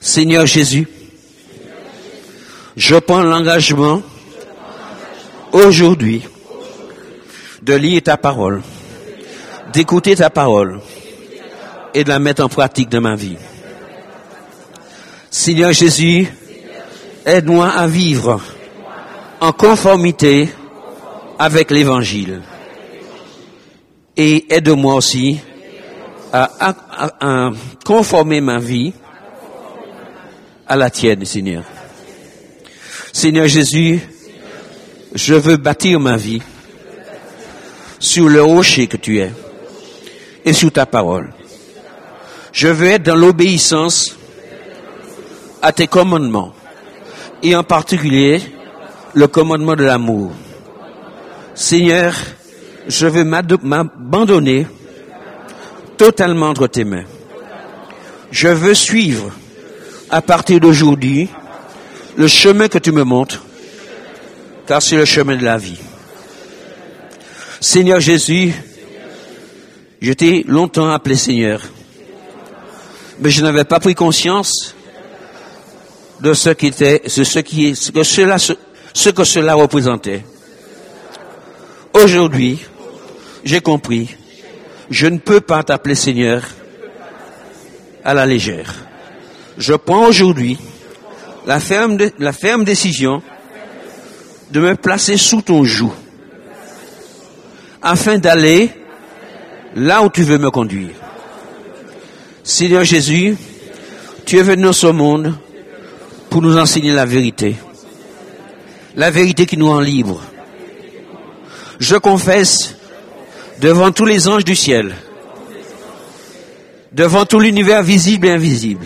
Seigneur Jésus, je prends l'engagement aujourd'hui de lire ta parole, d'écouter ta parole et de la mettre en pratique dans ma vie. Seigneur Jésus, aide-moi à vivre en conformité avec l'Évangile. Et aide-moi aussi à conformer ma vie à la tienne, Seigneur. Seigneur Jésus, je veux bâtir ma vie sur le rocher que tu es et sur ta parole. Je veux être dans l'obéissance à tes commandements et en particulier le commandement de l'amour. Seigneur, je veux m'abandonner totalement entre tes mains. Je veux suivre à partir d'aujourd'hui le chemin que tu me montres, car c'est le chemin de la vie. Seigneur Jésus, je t'ai longtemps appelé Seigneur, mais je n'avais pas pris conscience de ce que cela représentait. Aujourd'hui, j'ai compris, je ne peux pas t'appeler Seigneur à la légère. Je prends aujourd'hui la ferme décision de me placer sous ton joug afin d'aller là où tu veux me conduire. Seigneur Jésus, tu es venu dans ce monde pour nous enseigner la vérité qui nous rend libres. Je confesse devant tous les anges du ciel, devant tout l'univers visible et invisible,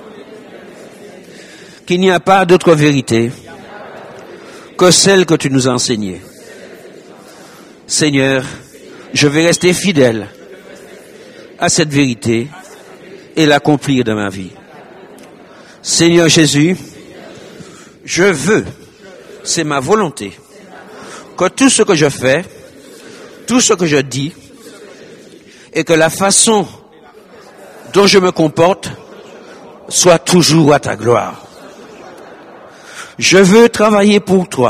qu'il n'y a pas d'autre vérité que celle que tu nous as enseignée. Seigneur, je vais rester fidèle à cette vérité et l'accomplir dans ma vie. Seigneur Jésus, je veux, c'est ma volonté, que tout ce que je fais, tout ce que je dis, et que la façon dont je me comporte soit toujours à ta gloire. Je veux travailler pour toi,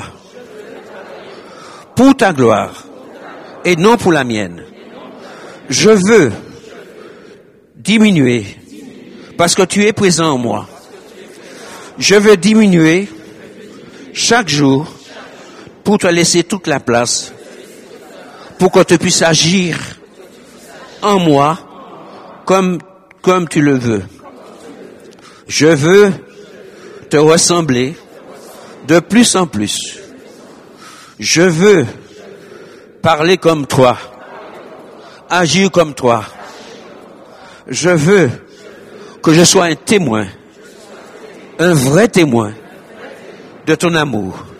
pour ta gloire, et non pour la mienne. Je veux diminuer, parce que tu es présent en moi. Je veux diminuer chaque jour pour te laisser toute la place, pour que tu puisses agir en moi comme tu le veux. Je veux te ressembler de plus en plus. Je veux parler comme toi, agir comme toi. Je veux que je sois un témoin, un vrai témoin de ton amour.